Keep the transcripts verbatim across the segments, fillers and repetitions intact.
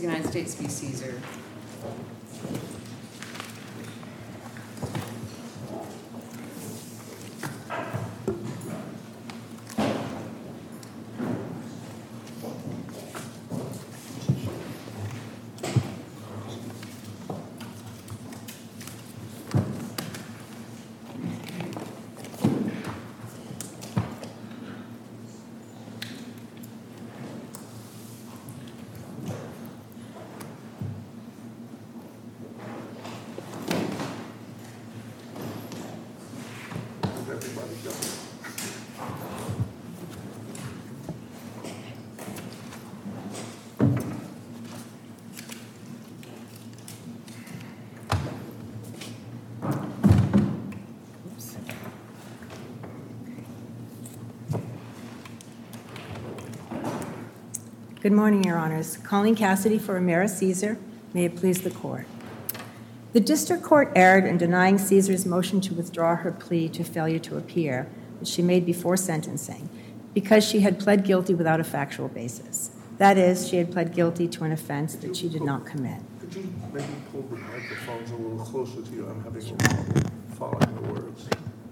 United States v. Caesar. Good morning, Your Honors. Colleen Cassidy for Amira Caesar. May it please the Court. The District Court erred in denying Caesar's motion to withdraw her plea to failure to appear, which she made before sentencing, because she had pled guilty without a factual basis. That is, she had pled guilty to an offense that she did not commit. Could you maybe pull the microphones a little closer to you? I'm having a problem following the words.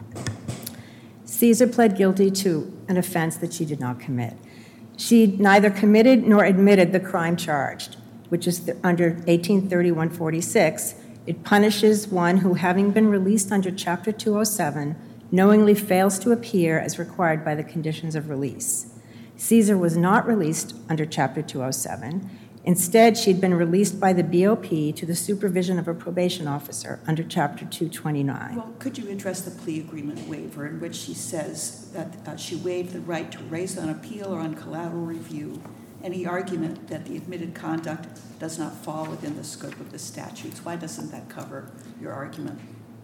Caesar pled guilty to an offense that she did not commit. She neither committed nor admitted the crime charged, which is the, under eighteen thirty-one forty-six. It punishes one who, having been released under Chapter two oh seven, knowingly fails to appear as required by the conditions of release. Caesar was not released under Chapter two oh seven. Instead, she'd been released by the B O P to the supervision of a probation officer under Chapter two twenty-nine. Well, could you address the plea agreement waiver in which she says that uh, she waived the right to raise on appeal or on collateral review any argument that the admitted conduct does not fall within the scope of the statutes? Why doesn't that cover your argument?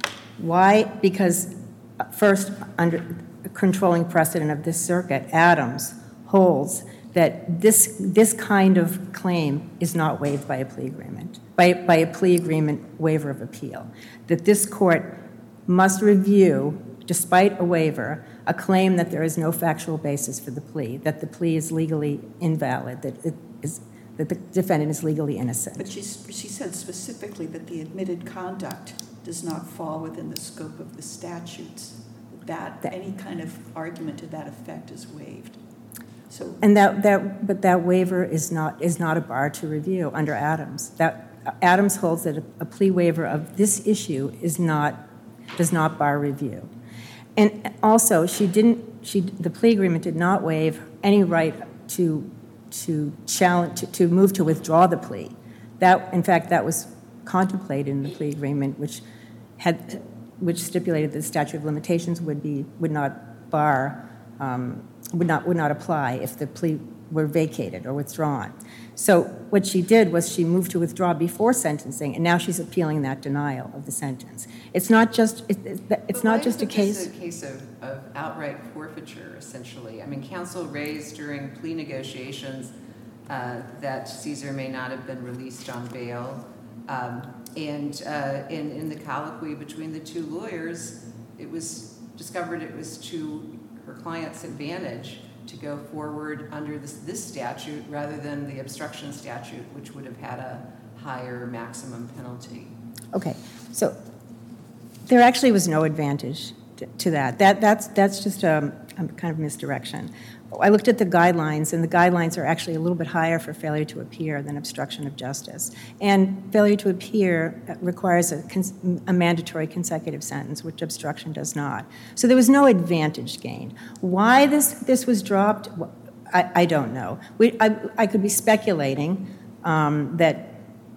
Why? Because, uh, first, under the controlling precedent of this circuit, Adams holds that this this kind of claim is not waived by a plea agreement, by, by a plea agreement waiver of appeal. That this court must review, despite a waiver, a claim that there is no factual basis for the plea, that the plea is legally invalid, that it is that the defendant is legally innocent. But she, she said specifically that the admitted conduct does not fall within the scope of the statutes, that, that any kind of argument to that effect is waived. So, and that, that, but that waiver is not is not a bar to review under Adams. That Adams holds that a, a plea waiver of this issue is not does not bar review. And also, she didn't. She the plea agreement did not waive any right to to challenge to, to move to withdraw the plea. That, in fact, that was contemplated in the plea agreement, which had which stipulated that the statute of limitations would be would not bar. Um, would not would not apply if the plea were vacated or withdrawn. So what she did was she moved to withdraw before sentencing, and now she's appealing that denial of the sentence. It's not just it, it, it's but not just a case. It's a case of, of outright forfeiture, essentially. I mean, counsel raised during plea negotiations uh, that Caesar may not have been released on bail, um, and uh, in in the colloquy between the two lawyers, it was discovered it was to her client's advantage to go forward under this, this statute rather than the obstruction statute, which would have had a higher maximum penalty. Okay, so there actually was no advantage to, to that. That that's that's just a, a kind of misdirection. I looked at the guidelines, and the guidelines are actually a little bit higher for failure to appear than obstruction of justice. And failure to appear requires a, a mandatory consecutive sentence, which obstruction does not. So there was no advantage gained. Why this, this was dropped, I, I don't know. We, I, I could be speculating um, that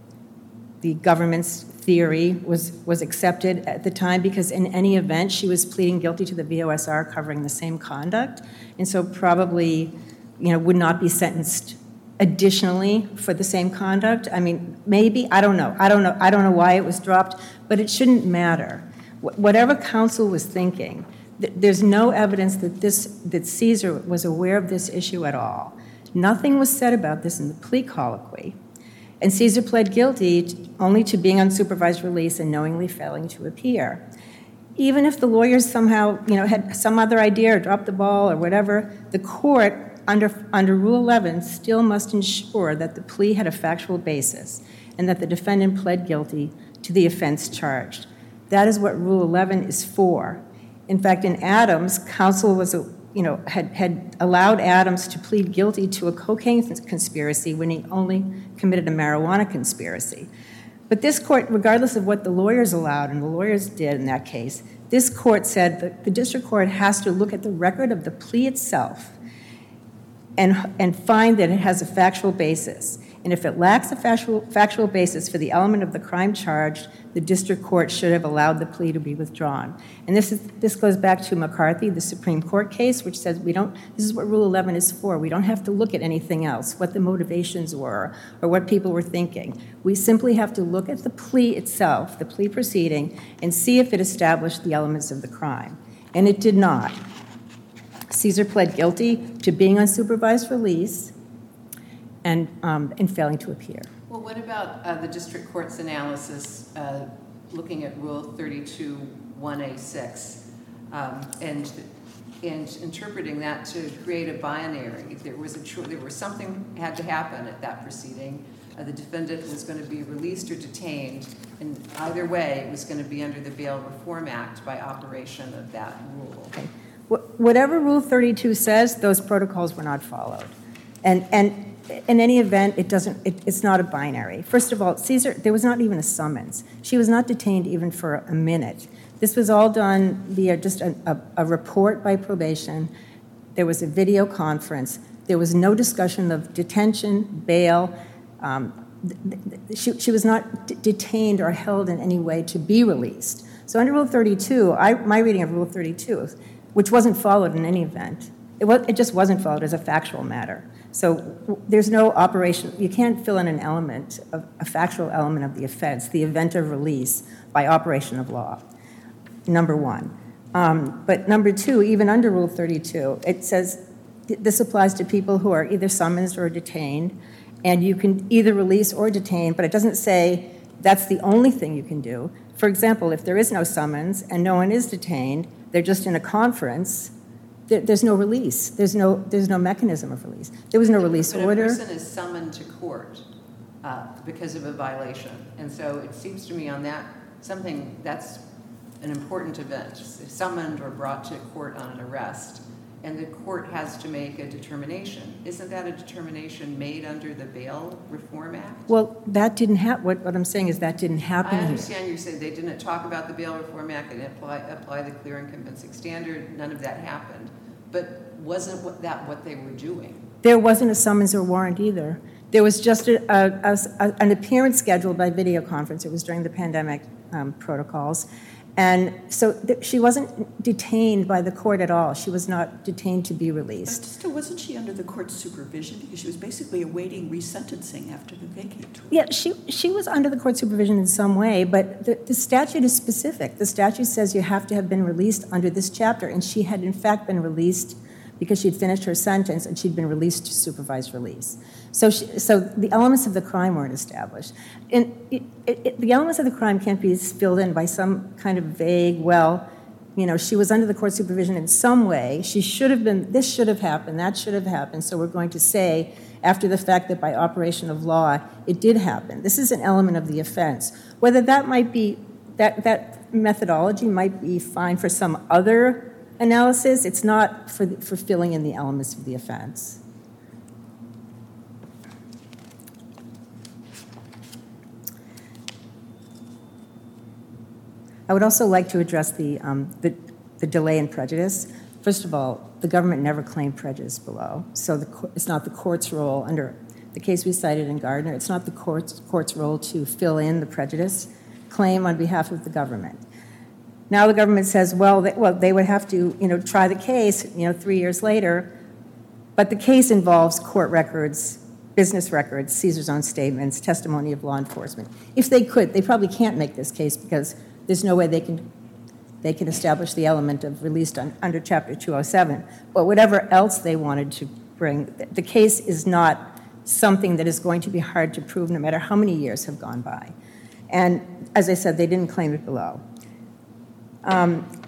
the government's theory was, was accepted at the time because in any event, she was pleading guilty to the V O S R covering the same conduct, and so probably, you know, would not be sentenced additionally for the same conduct. I mean, maybe, I don't know. I don't know. I don't know why it was dropped, but it shouldn't matter. Wh- whatever counsel was thinking, th- there's no evidence that this that Caesar was aware of this issue at all. Nothing was said about this in the plea colloquy. And Caesar pled guilty to, only to being on supervised release and knowingly failing to appear. Even if the lawyers somehow, you know, had some other idea or dropped the ball or whatever, the court under, under Rule eleven still must ensure that the plea had a factual basis and that the defendant pled guilty to the offense charged. That is what Rule eleven is for. In fact, in Adams, counsel was, you know, had, had allowed Adams to plead guilty to a cocaine conspiracy when he only committed a marijuana conspiracy. But this court, regardless of what the lawyers allowed, and the lawyers did in that case, this court said that the district court has to look at the record of the plea itself and, and find that it has a factual basis. And if it lacks a factual, factual basis for the element of the crime charged, the district court should have allowed the plea to be withdrawn. And this is this goes back to McCarthy, the Supreme Court case, which says we don't, this is what Rule eleven is for. We don't have to look at anything else, what the motivations were or what people were thinking. We simply have to look at the plea itself, the plea proceeding, and see if it established the elements of the crime. And it did not. Caesar pled guilty to being on supervised release and, um, and failing to appear. Well, what about uh, the district court's analysis uh, looking at Rule thirty-two one A six um, and and interpreting that to create a binary? There was a cho- there was something had to happen at that proceeding. Uh, the defendant was going to be released or detained, and either way, it was going to be under the Bail Reform Act by operation of that rule. Okay. Wh- whatever Rule thirty-two says, those protocols were not followed, and and. In any event, it doesn't. It, it's not a binary. First of all, Caesar, there was not even a summons. She was not detained even for a minute. This was all done via just a, a, a report by probation. There was a video conference. There was no discussion of detention, bail. Um, th- th- she, she was not d- detained or held in any way to be released. So under Rule thirty-two, I, my reading of Rule thirty-two, which wasn't followed in any event, it, was, it just wasn't followed as a factual matter. So w- there's no operation. You can't fill in an element, of, a factual element of the offense, the event of release, by operation of law, number one. Um, but number two, even under Rule thirty-two, it says th- this applies to people who are either summoned or detained, and you can either release or detain, but it doesn't say that's the only thing you can do. For example, if there is no summons and no one is detained, they're just in a conference, there, there's no release. There's no, there's no mechanism of release. There was no release but order. But a person is summoned to court uh, because of a violation. And so it seems to me on that, something that's an important event, summoned or brought to court on an arrest, and the court has to make a determination. Isn't that a determination made under the Bail Reform Act? Well, that didn't happen. What, what I'm saying is that didn't happen I here. understand you said they didn't talk about the Bail Reform Act and apply, apply the clear and convincing standard. None of that happened. But wasn't what, that what they were doing? There wasn't a summons or warrant either. There was just a, a, a, an appearance scheduled by video conference. It was during the pandemic um, protocols. And so th- she wasn't detained by the court at all. She was not detained to be But released. still, wasn't she under the court's supervision? Because she was basically awaiting resentencing after the vacate. Yeah, she, she was under the court supervision in some way, but the, the statute is specific. The statute says you have to have been released under this chapter, and she had in fact been released because she'd finished her sentence and she'd been released to supervised release. So, she, so the elements of the crime weren't established. And it, it, it, the elements of the crime can't be filled in by some kind of vague, well, you know, she was under the court supervision in some way. She should have been, this should have happened, that should have happened. So we're going to say, after the fact that by operation of law, it did happen. This is an element of the offense. Whether that might be, that, that methodology might be fine for some other analysis, it's not for, the, for filling in the elements of the offense. I would also like to address the, um, the, the delay in prejudice. First of all, the government never claimed prejudice below, so the, it's not the court's role under the case we cited in Gardner. It's not the court's, court's role to fill in the prejudice claim on behalf of the government. Now the government says, well, they, well, they would have to, you know, try the case, you know, three years later, but the case involves court records, business records, Caesar's own statements, testimony of law enforcement. If they could, they probably can't make this case because there's no way they can they can establish the element of released on, under Chapter two oh seven. But whatever else they wanted to bring, the case is not something that is going to be hard to prove no matter how many years have gone by. And as I said, they didn't claim it below. Um,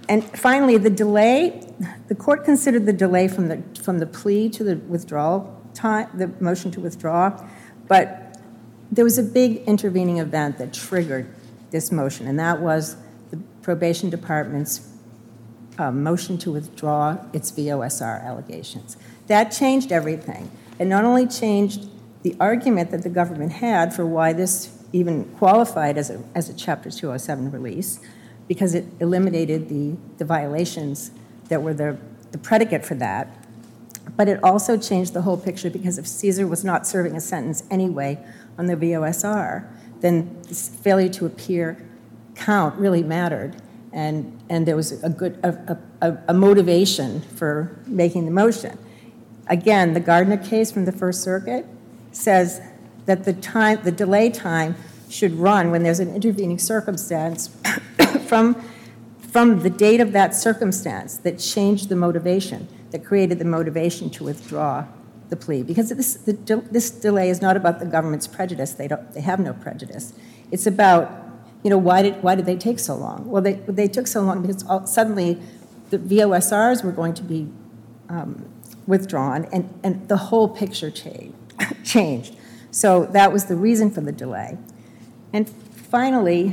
and finally, the delay, the court considered the delay from the, from the plea to the withdrawal time, the motion to withdraw, but there was a big intervening event that triggered this motion, and that was the probation department's uh, motion to withdraw its V O S R allegations. That changed everything. It not only changed the argument that the government had for why this even qualified as a, as a Chapter two oh seven release, because it eliminated the, the violations that were the, the predicate for that, but it also changed the whole picture because if Caesar was not serving a sentence anyway on the V O S R, then this failure to appear count really mattered, and, and there was a good a, a, a motivation for making the motion. Again, the Gardner case from the First Circuit says that the time, the delay time should run when there's an intervening circumstance from, from the date of that circumstance that changed the motivation, that created the motivation to withdraw the plea. Because this, the, this delay is not about the government's prejudice. They, don't, they have no prejudice. It's about, you know, why did, why did they take so long? Well, they, they took so long because all, suddenly the V O S Rs were going to be um, withdrawn, and, and the whole picture changed. changed. So that was the reason for the delay. And finally,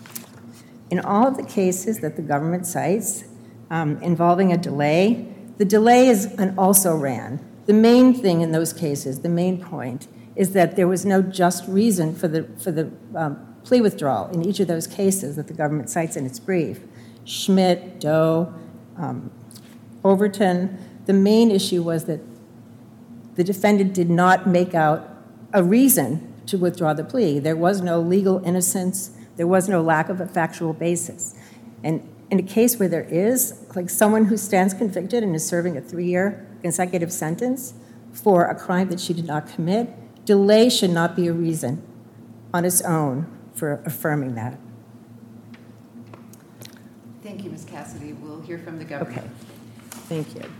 in all of the cases that the government cites um, involving a delay, the delay is an also ran. The main thing in those cases, the main point, is that there was no just reason for the, for the um, plea withdrawal in each of those cases that the government cites in its brief. Schmidt, Doe, um, Overton. The main issue was that the defendant did not make out a reason to withdraw the plea. There was no legal innocence. There was no lack of a factual basis. And in a case where there is, like someone who stands convicted and is serving a three-year consecutive sentence for a crime that she did not commit, delay should not be a reason on its own for affirming that. Thank you, Miz Cassidy. We'll hear from the government. Okay. Thank you.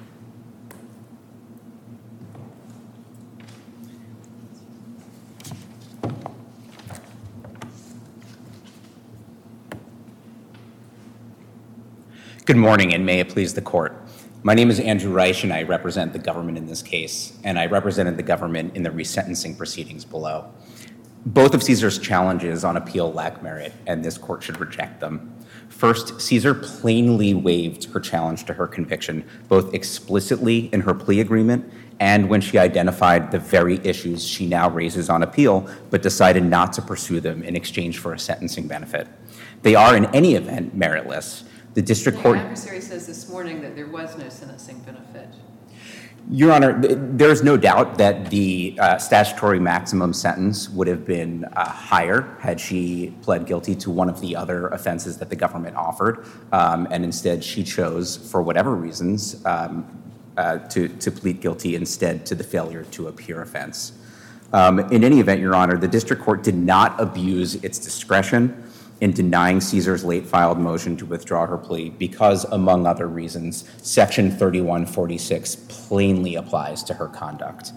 Good morning, and may it please the court. My name is Andrew Reich, and I represent the government in this case, and I represented the government in the resentencing proceedings below. Both of Caesar's challenges on appeal lack merit, and this court should reject them. First, Caesar plainly waived her challenge to her conviction, both explicitly in her plea agreement and when she identified the very issues she now raises on appeal, but decided not to pursue them in exchange for a sentencing benefit. They are, in any event, meritless. The district Your court... adversary says this morning that there was no sentencing benefit. Your Honor, there's no doubt that the uh, statutory maximum sentence would have been uh, higher had she pled guilty to one of the other offenses that the government offered, um, and instead she chose, for whatever reasons, um, uh, to, to plead guilty instead to the failure to appear offense. Um, in any event, Your Honor, the district court did not abuse its discretion in denying Caesar's late-filed motion to withdraw her plea because, among other reasons, Section thirty-one forty-six plainly applies to her conduct.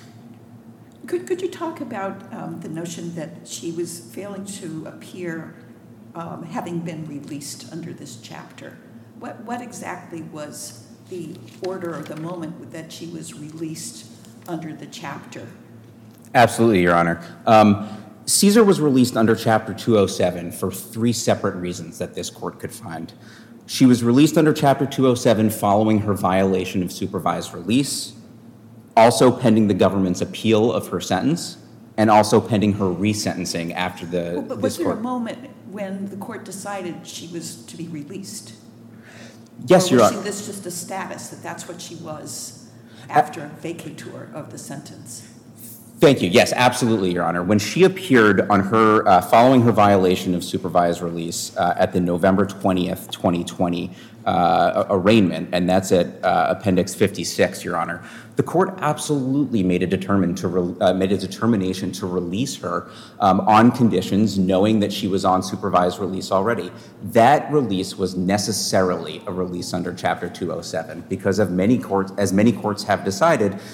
Could, could you talk about um, the notion that she was failing to appear um, having been released under this chapter? What, what exactly was the order or the moment that she was released under the chapter? Absolutely, Your Honor. Um, Caesar was released under Chapter two oh seven for three separate reasons that this court could find. She was released under Chapter two oh seven following her violation of supervised release, also pending the government's appeal of her sentence, and also pending her resentencing after the Well, but this was there court. a moment when the court decided she was to be released? Yes, or Your was Honor. she this just a status, that that's what she was after vacatur of the sentence? Thank you. Yes, absolutely, Your Honor. When she appeared on her, uh, following her violation of supervised release uh, at the November twentieth, twenty twenty uh, arraignment, and that's at uh, Appendix fifty-six, Your Honor, the court absolutely made a, determined to re- uh, made a determination to release her um, on conditions, knowing that she was on supervised release already. That release was necessarily a release under Chapter two oh seven because of many courts, as many courts have decided,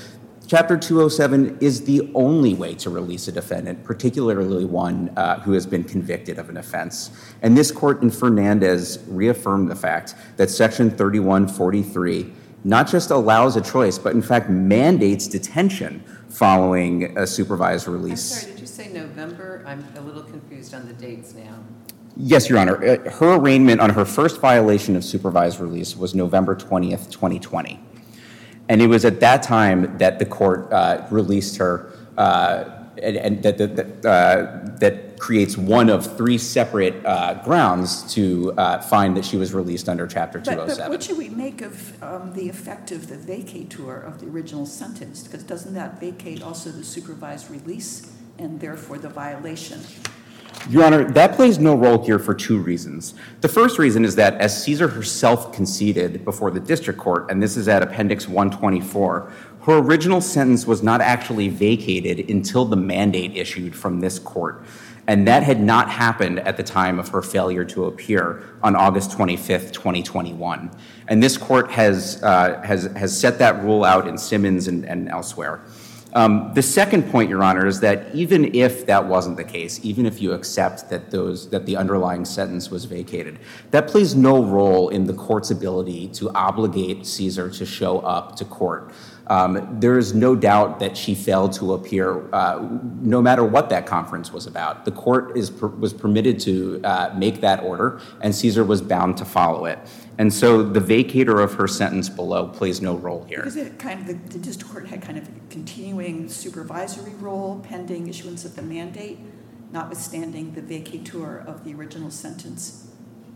Chapter two oh seven is the only way to release a defendant, particularly one uh, who has been convicted of an offense. And this court in Fernandez reaffirmed the fact that Section thirty-one forty-three not just allows a choice, but in fact mandates detention following a supervised I'm release. sorry, did you say November? I'm a little confused on the dates now. Yes, Your Honor. Uh, Her arraignment on her first violation of supervised release was November twentieth, twenty twenty. And it was at that time that the court uh, released her, uh, and, and that, that, uh, that creates one of three separate uh, grounds to uh, find that she was released under Chapter two oh But, seven. but what should we make of um, the effect of the vacatur of the original sentence? Because doesn't that vacate also the supervised release and therefore the violation? Your Honor, that plays no role here for two reasons. The first reason is that, as Caesar herself conceded before the district court, and this is at Appendix one twenty-four, her original sentence was not actually vacated until the mandate issued from this court. And that had not happened at the time of her failure to appear on August twenty-fifth, twenty twenty-one. And this court has, uh, has, has set that rule out in Simmons and, and elsewhere. Um, the second point, Your Honor, is that even if that wasn't the case, even if you accept that those that the underlying sentence was vacated, that plays no role in the court's ability to obligate Caesar to show up to court. Um, there is no doubt that she failed to appear, uh, no matter what that conference was about. The court is per, was permitted to uh, make that order, and Caesar was bound to follow it. And so the vacator of her sentence below plays no role here. Because it kind of, the, the district court had kind of a continuing supervisory role pending issuance of the mandate, notwithstanding the vacatur of the original sentence.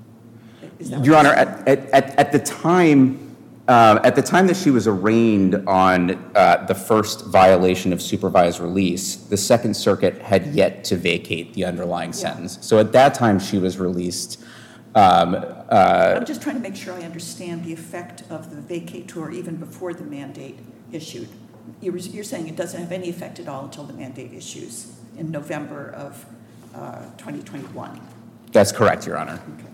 Is that Your what Honor, you're at, at, at, at the time, uh, at the time that she was arraigned on uh, the first violation of supervised release, the Second Circuit had yet to vacate the underlying Yeah. sentence. So at that time, she was released. Um, uh, I'm just trying to make sure I understand the effect of the vacatur even before the mandate issued. You're, you're saying it doesn't have any effect at all until the mandate issues in November of uh, twenty twenty-one. that's correct, Your Honor. Okay.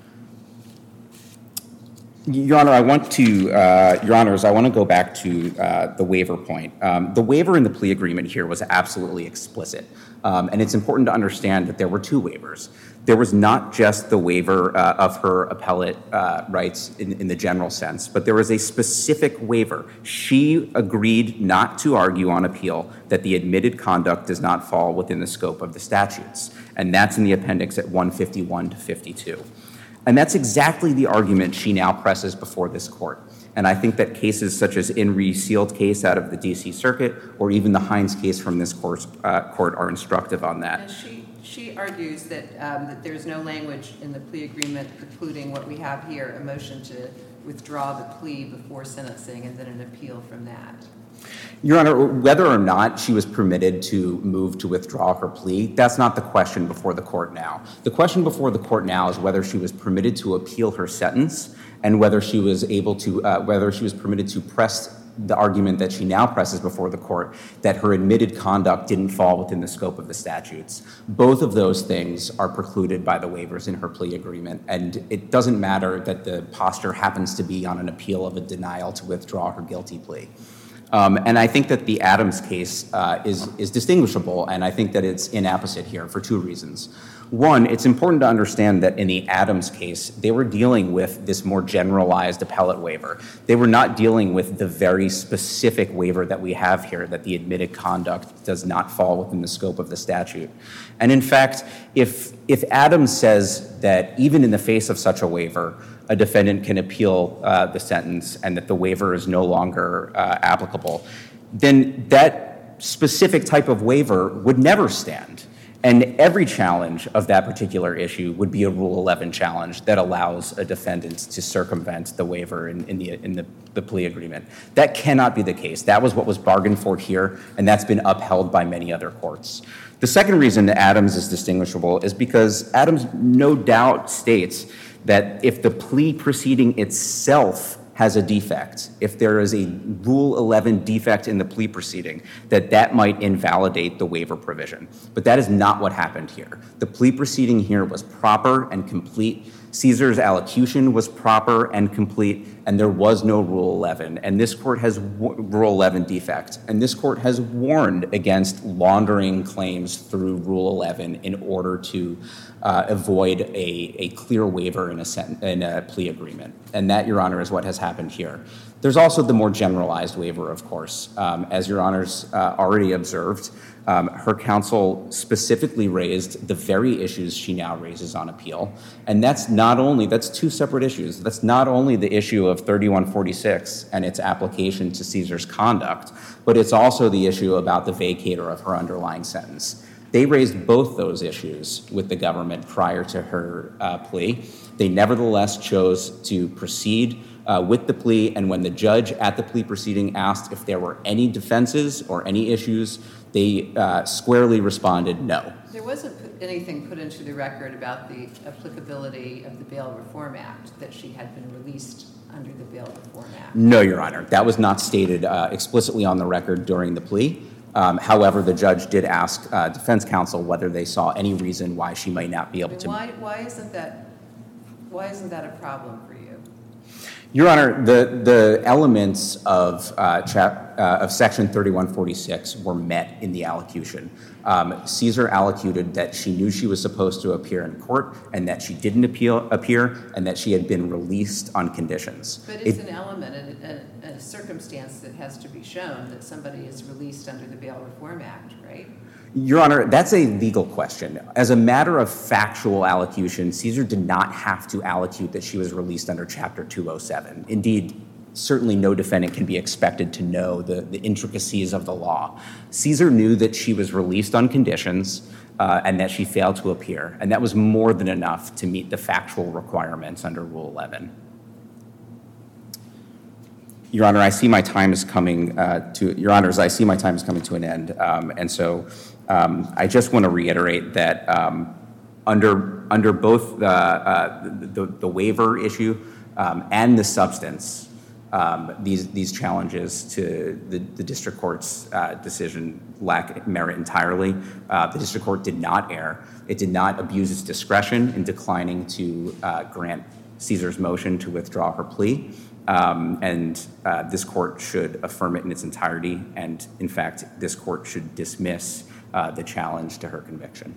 Your Honor, I want to, uh, Your Honors, I want to go back to uh, the waiver point. Um, the waiver in the plea agreement here was absolutely explicit. Um, and it's important to understand that there were two waivers. There was not just the waiver uh, of her appellate uh, rights in, in the general sense, but there was a specific waiver. She agreed not to argue on appeal that the admitted conduct does not fall within the scope of the statutes. And that's in the appendix at one fifty-one to fifty-two. And that's exactly the argument she now presses before this court. And I think that cases such as In re Sealed case out of the D C Circuit, or even the Hines case from this court, uh, court are instructive on that. And she, she argues that, um, that there's no language in the plea agreement precluding what we have here, a motion to withdraw the plea before sentencing and then an appeal from that. Your Honor, whether or not she was permitted to move to withdraw her plea, that's not the question before the court now. The question before the court now is whether she was permitted to appeal her sentence and whether she was able to, uh, whether she was permitted to press the argument that she now presses before the court that her admitted conduct didn't fall within the scope of the statutes. Both of those things are precluded by the waivers in her plea agreement, and it doesn't matter that the posture happens to be on an appeal of a denial to withdraw her guilty plea. Um, and I think that the Adams case uh, is, is distinguishable, and I think that it's inapposite here for two reasons. One, it's important to understand that in the Adams case, they were dealing with this more generalized appellate waiver. They were not dealing with the very specific waiver that we have here, that the admitted conduct does not fall within the scope of the statute. And in fact, if, if Adams says that even in the face of such a waiver, a defendant can appeal uh, the sentence and that the waiver is no longer uh, applicable, then that specific type of waiver would never stand. And every challenge of that particular issue would be a Rule eleven challenge that allows a defendant to circumvent the waiver in, in, the, in the, the plea agreement. That cannot be the case. That was what was bargained for here, and that's been upheld by many other courts. The second reason that Adams is distinguishable is because Adams no doubt states that if the plea proceeding itself has a defect, if there is a Rule eleven defect in the plea proceeding, that that might invalidate the waiver provision. But that is not what happened here. The plea proceeding here was proper and complete. Caesar's allocution was proper and complete, and there was no Rule eleven. And this court has Rule eleven defect, and this court has warned against laundering claims through Rule eleven in order to uh, avoid a, a clear waiver in a, sent- in a plea agreement. And that, Your Honor, is what has happened here. There's also the more generalized waiver, of course. Um, as Your Honors uh, already observed, um, her counsel specifically raised the very issues she now raises on appeal. And that's not only, that's two separate issues. That's not only the issue of thirty-one forty-six and its application to Caesar's conduct, but it's also the issue about the vacator of her underlying sentence. They raised both those issues with the government prior to her uh, plea. They nevertheless chose to proceed uh, with the plea, and when the judge at the plea proceeding asked if there were any defenses or any issues, they uh, squarely responded no. There wasn't put- anything put into the record about the applicability of the Bail Reform Act, that she had been released under the Bail Reform Act. No, Your Honor. That was not stated uh, explicitly on the record during the plea. Um, however, the judge did ask uh, defense counsel whether they saw any reason why she might not be I able mean, to. why, why isn't that, why isn't that a problem for you? Your Honor, the, the elements of, uh, chap, uh, of Section thirty-one forty-six were met in the allocution. Um, Caesar allocated that she knew she was supposed to appear in court and that she didn't appeal, appear and that she had been released on conditions. But it's It- an element and a, a circumstance that has to be shown that somebody is released under the Bail Reform Act, right? Your Honor, that's a legal question. As a matter of factual allocution, Caesar did not have to allocute that she was released under Chapter two oh seven. Indeed, certainly no defendant can be expected to know the, the intricacies of the law. Caesar knew that she was released on conditions uh, and that she failed to appear, and that was more than enough to meet the factual requirements under Rule eleven. Your Honor, I see my time is coming uh, to, Your Honors, I see my time is coming to an end. Um, and so um, I just want to reiterate that um, under, under both the, uh, the, the waiver issue um, and the substance, um, these, these challenges to the, the district court's uh, decision lack merit entirely. Uh, the district court did not err. It did not abuse its discretion in declining to uh, grant Caesar's motion to withdraw her plea. Um, and uh, this court should affirm it in its entirety, and in fact, this court should dismiss uh, the challenge to her conviction.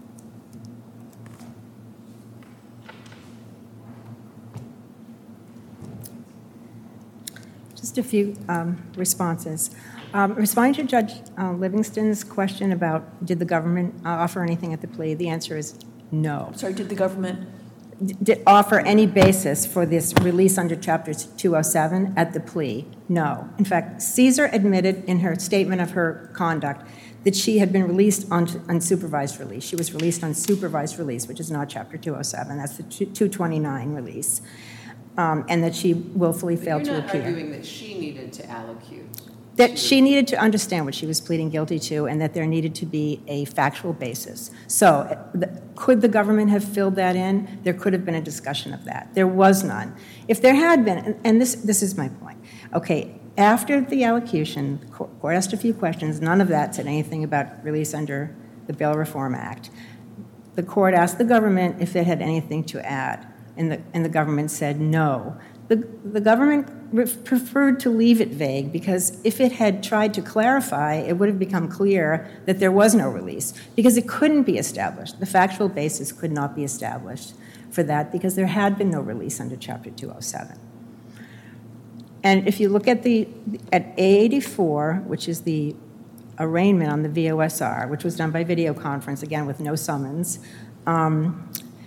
Just a few um, responses. Um, responding to Judge uh, Livingston's question about did the government uh, offer anything at the plea, the answer is no. Sorry, did the government? Did offer any basis for this release under Chapter two oh seven at the plea? No. In fact, Caesar admitted in her statement of her conduct that she had been released on unsupervised release. She was released on supervised release, which is not Chapter two oh seven. That's the two twenty-nine release. Um, and that she willfully But failed to you're not appear. arguing that she needed to allocute. That to- she needed to understand what she was pleading guilty to and that there needed to be a factual basis. So uh, the, could the government have filled that in? There could have been a discussion of that. There was none. If there had been, and, and this, this is my point, okay, after the allocution, the court, court asked a few questions. None of that said anything about release under the Bail Reform Act. The court asked the government if it had anything to add, and the, and the government said no. The, the government re- preferred to leave it vague because if it had tried to clarify, it would have become clear that there was no release because it couldn't be established. The factual basis could not be established for that because there had been no release under Chapter two oh seven. And if you look at the at A eighty-four, which is the arraignment on the V O S R, which was done by video conference, again with no summons, um,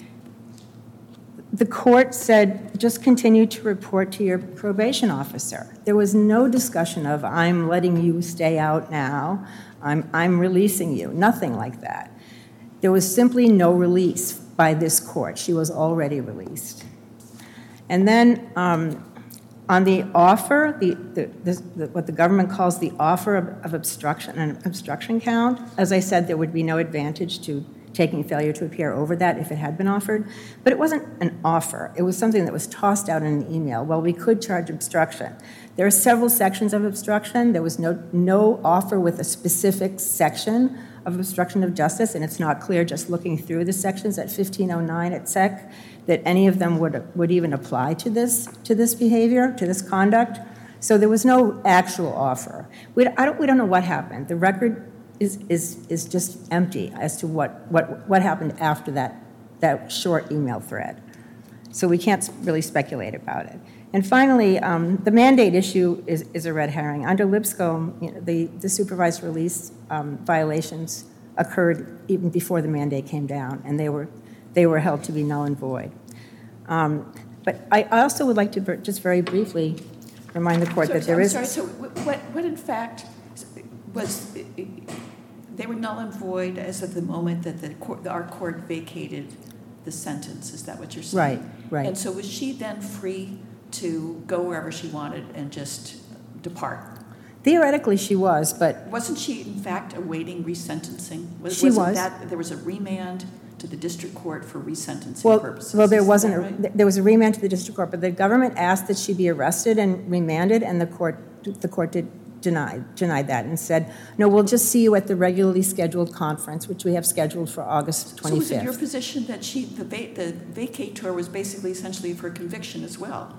the court said, just continue to report to your probation officer. There was no discussion of, I'm letting you stay out now, I'm, I'm releasing you, nothing like that. There was simply no release by this court. She was already released. And then um, on the offer, the, the, the, the, what the government calls the offer of, of obstruction, an obstruction count, as I said, there would be no advantage to taking failure to appear over that if it had been offered. But it wasn't an offer. It was something that was tossed out in an email. Well, we could charge obstruction. There are several sections of obstruction. There was no, no offer with a specific section of obstruction of justice, and it's not clear just looking through the sections at fifteen oh nine at S E C that any of them would, would even apply to this, to this behavior, to this conduct. So there was no actual offer. We, I don't, we don't know what happened. The record is, is, is just empty as to what, what, what happened after that, that short email thread. So we can't really speculate about it. And finally, um, the mandate issue is, is a red herring. Under Lipscomb, you know, the, the supervised release um, violations occurred even before the mandate came down, and they were, they were held to be null and void. Um, but I also would like to ver- just very briefly remind the court So- that there I'm is. sorry, so what, what in fact was, they were null and void as of the moment that the court, our court vacated the sentence, is that what you're saying? Right, right. And so was she then free to go wherever she wanted and just depart? Theoretically, she was, but Wasn't she in fact awaiting resentencing? Was- She wasn't was. that- There was a remand to the district court for resentencing well, purposes? well, there Isn't wasn't. that A, right? there was a remand to the district court, but the government asked that she be arrested and remanded, and the court, the court did deny denied that and said, no, we'll just see you at the regularly scheduled conference, which we have scheduled for August So was it your twenty-fifth. position that she, the va- the vacatur was basically essentially for conviction as well?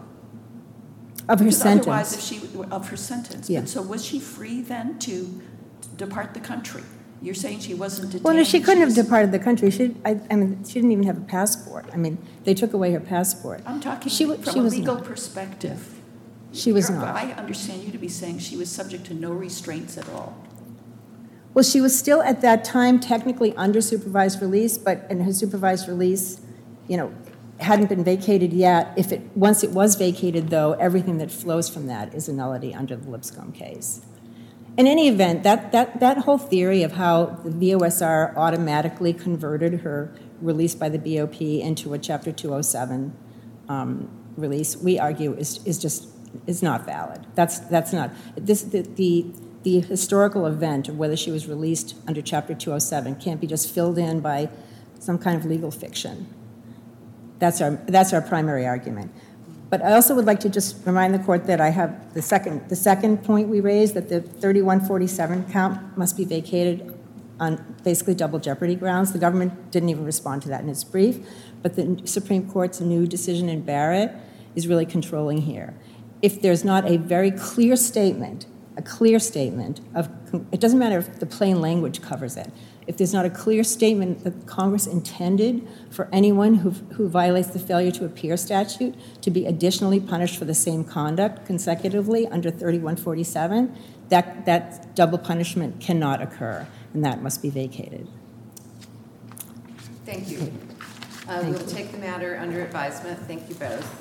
Of her Because otherwise, sentence. if she, of her sentence. Yeah. But so was she free then to depart the country? You're saying she wasn't detained? Well, no, she couldn't have was- departed the country. She, I, I mean, she didn't even have a passport. I mean, they took away her passport. I'm talking She wa- from she a was legal not. perspective. She was You're- not. I understand you to be saying she was subject to no restraints at all. Well, she was still at that time technically under supervised release, but in her supervised release, you know, hadn't been vacated yet. If it, once it was vacated, though, everything that flows from that is a nullity under the Lipscomb case. In any event, that, that, that whole theory of how the V O S R automatically converted her release by the B O P into a Chapter two oh seven um, release, we argue is, is just is not valid. That's, that's not. This, the, the, the historical event of whether she was released under Chapter two oh seven can't be just filled in by some kind of legal fiction. That's our, that's our primary argument. But I also would like to just remind the court that I have the second, the second point we raised, that the thirty-one forty-seven count must be vacated on basically double jeopardy grounds. The government didn't even respond to that in its brief, but the Supreme Court's new decision in Barrett is really controlling here. If there's not a very clear statement, a clear statement of, it doesn't matter if the plain language covers it, if there's not a clear statement that Congress intended for anyone who, who violates the failure to appear statute to be additionally punished for the same conduct consecutively under thirty-one forty-seven, that, that double punishment cannot occur, and that must be vacated. Thank you. Uh, We'll take the matter under advisement. Thank you both.